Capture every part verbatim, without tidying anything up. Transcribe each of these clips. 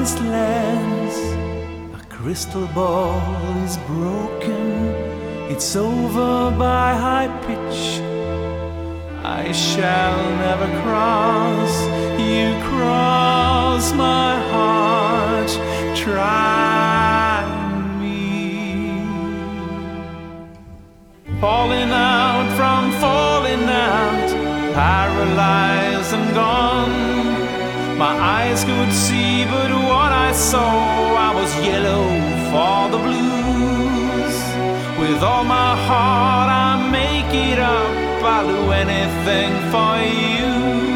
promised lands. A crystal ball is broken, it's over by high pitch. I shall never cross, you cross my heart, try me. Falling out from falling out, paralyzed and gone. My eyes could see, but what I saw, I was yellow for the blues. With all my heart I make it up, I'll do anything for you.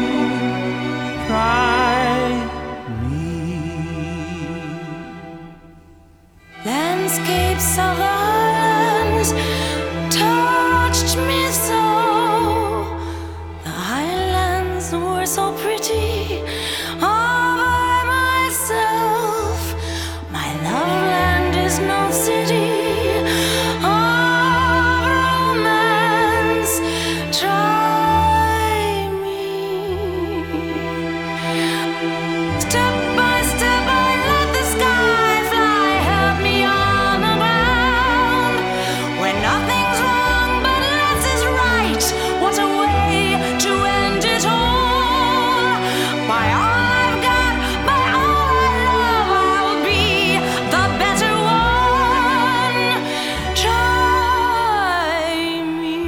Try me. Landscapes of islands touched me so. The highlands were so pretty all by myself. My love land is no city of romance. Try me. Step by step I let the sky fly, help me on the ground. When nothing's wrong but less is right, what a way to end it all. By all I've got, by all I love, I'll be the better one. Try me.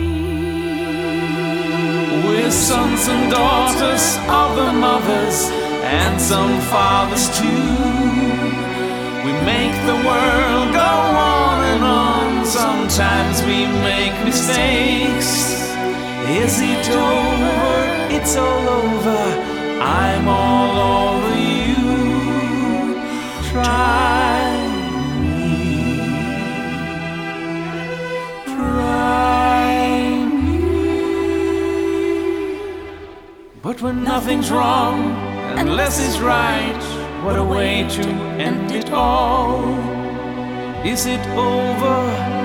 We're sons and daughters of the mothers, and some fathers too. We make the world go on and on. Sometimes we make mistakes. Is it over? It's all over. I'm all over you. Try me. Try me. But when nothing's wrong and less is right, what a way to end it all. Is it over?